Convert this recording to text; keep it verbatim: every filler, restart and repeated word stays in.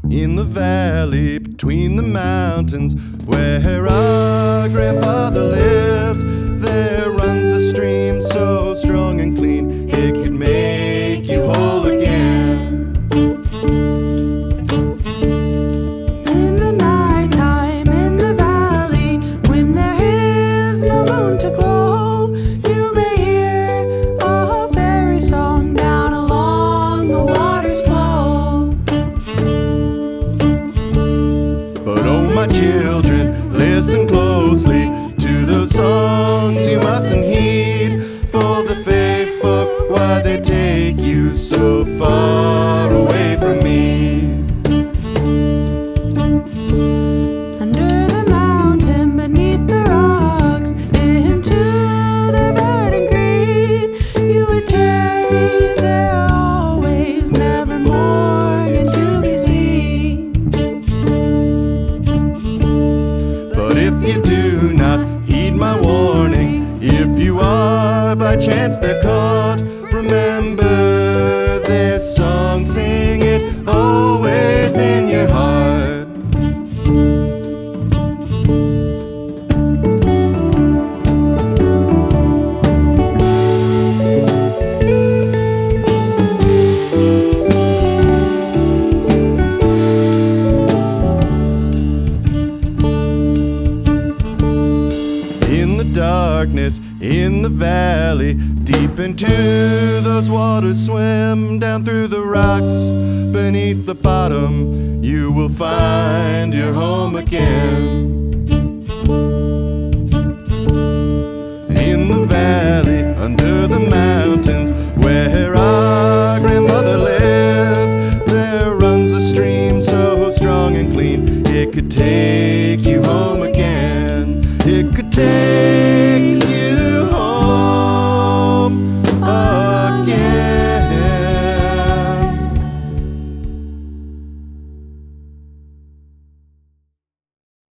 in the valley between the mountains where our grandfather lived. There runs a stream so strong and clean it could make you whole again. In the nighttime in the valley, when there is no moon to glow, you may hear a fairy song down along the water's flow. But oh my children, listen closely to those songs you mustn't heed, for the faithful, why they take you so far away from me. Under the mountain, beneath the rocks, into the verdant green, you would tarry there always, never more again to be seen. But if you do not heed my warning, if you are by chance there caught, remember this song, sing it always in your heart. In the darkness, in the valley, deep into those waters swim, down through the rocks, beneath the bottom, you will find your home again. In the valley, under the mountains, where our grandmother lived, there runs a stream so strong and clean, it could take you home again. It could take